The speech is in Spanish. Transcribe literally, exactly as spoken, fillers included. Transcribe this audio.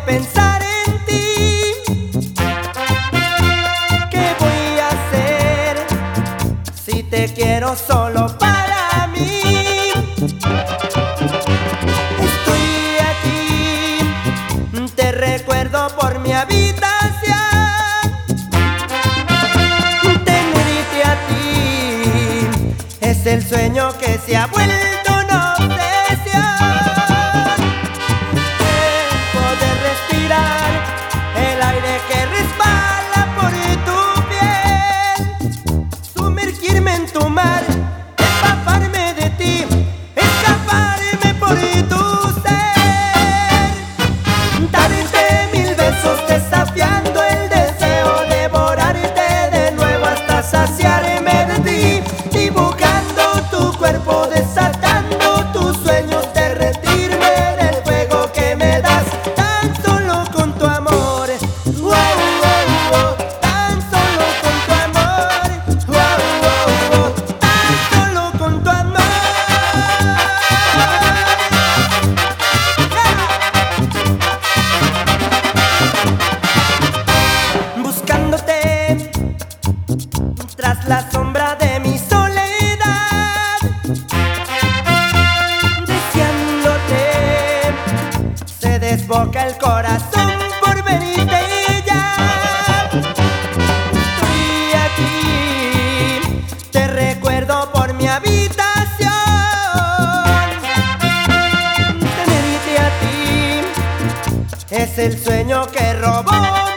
pensar en ti. ¿Qué voy a hacer si te quiero solo para mí? Estoy aquí, te recuerdo por mi habitación. Tenerte a ti es el sueño que se ha vuelto una obsesión. Poder respirar el aire que resbala por tu piel, sumergirme en tu mar, empaparme de ti, escaparme por tu ser, darte mil besos desafiando el deseo, devorarte de nuevo hasta saciarme de ti, dibujando tu cuerpo, desatando tus sueños, derretirme en el fuego que me das tan solo con tu amor. Wow, wow, wow, tan solo con tu amor. Wow, wow, wow, tan solo con tu amor. Buscándote tras la sombra de mi soledad, deseándote, se desboca el corazón por venirte ya. Estoy aquí, te recuerdo por mi habitación. Tenerte a ti es el sueño que robó